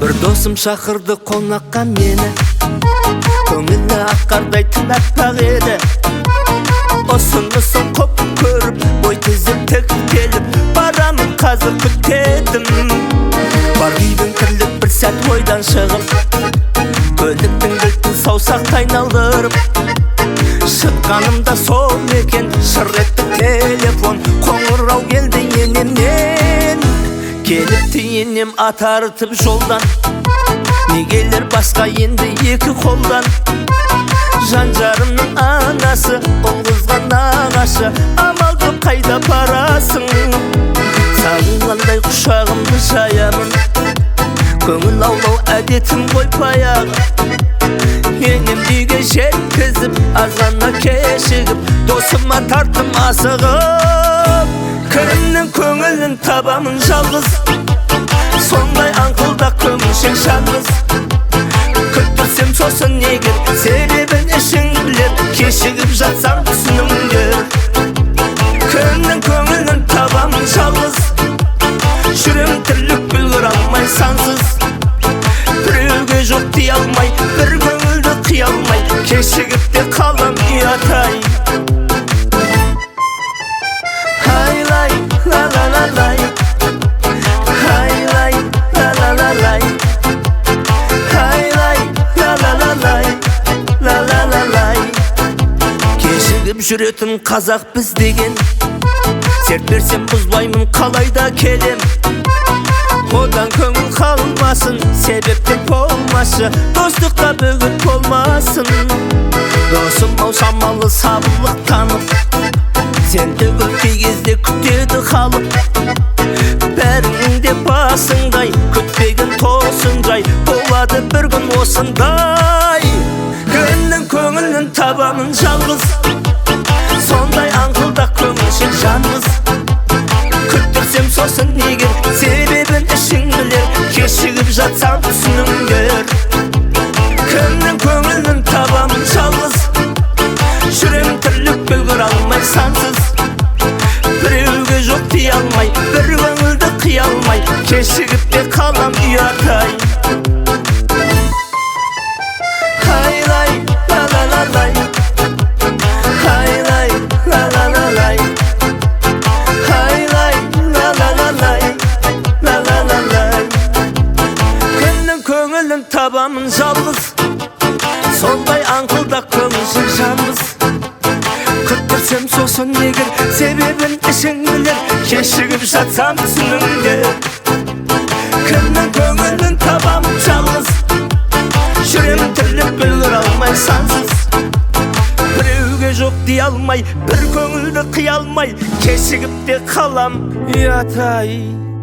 Bir dosum şakırdı konakka meni, көңілі аққардай тынатпақ еді. Осынысын қоп көріп, бой тізіп тігіп келіп, барамын қазір күтедім. Бар үйдің тірлік бір сәт ойдан шығып, көліктің кілтін саусақта айналдырып, шыққанымда сол екен, шыр етті телефон, қоңырау келді енемнен. Келіпті енем атартып жолдан, негелер басқа енді екі қолдан. Жан-жарымның анасы, ұл-қызған нағашы, амалды қайда барасың? Сағынғандай құшағымды жаямын, көңіл аулау әдетім ғой баяғы. Енем үйге жеткізіп, азғана кешігіп, досыма тарттым асығып. Кімнің көңілін табамын жалғыз, сондай аңқылдақ көңілшең шаңғыз. Күттірсем сосын егер, себебін ішің білер, кешігіп жатсам түсініңдер. Кімнің көңілін табамын жалғыз, жүрем тірлік білгір алмай сансыз. Біреуге жоқ дей алмай, бір көңілді қия алмай, кешігіп те қалам ұятай. Жүретін қазақ біз деген, серт берсем бұзбаймын қалайда келем. Одан көңіл қалмасын, себептен болмашы, достыққа бөгіт болмасын. Досым ау шамалы сабырлық танып, сенді кей кезде күтеді халық. Бәрінің де басыңдай, күтпеген тосың жай, болады бір күн осындай. Кімнің көңілін табамын жалғыз, сондай аңқылдақ көңілшіл жанмыз. Күттірсем сосын егер, себебін ішің білер, кешігіп жатсам түсініңдер. Кімнің көңілін табамын жалғыз, жүрем тірлік білгір алмай сансыз. Біреуге жоқ дей алмай, бір көңілді қия алмай, кешігіп те қалам ұятай. Көңілін табамын жалғыз, сондай аңқылдақ көңілшіл жанбыз. Күттірсем сосын егер, себебін ішің білер, кешігіп жатсам түсініңдер. Кімнің көңілін табамын жалғыз, жүрем тірлік білгір алмай сансыз. Біреуге жоқ дей алмай, бір көңілді қия алмай, кешігіп те қалам ұятай.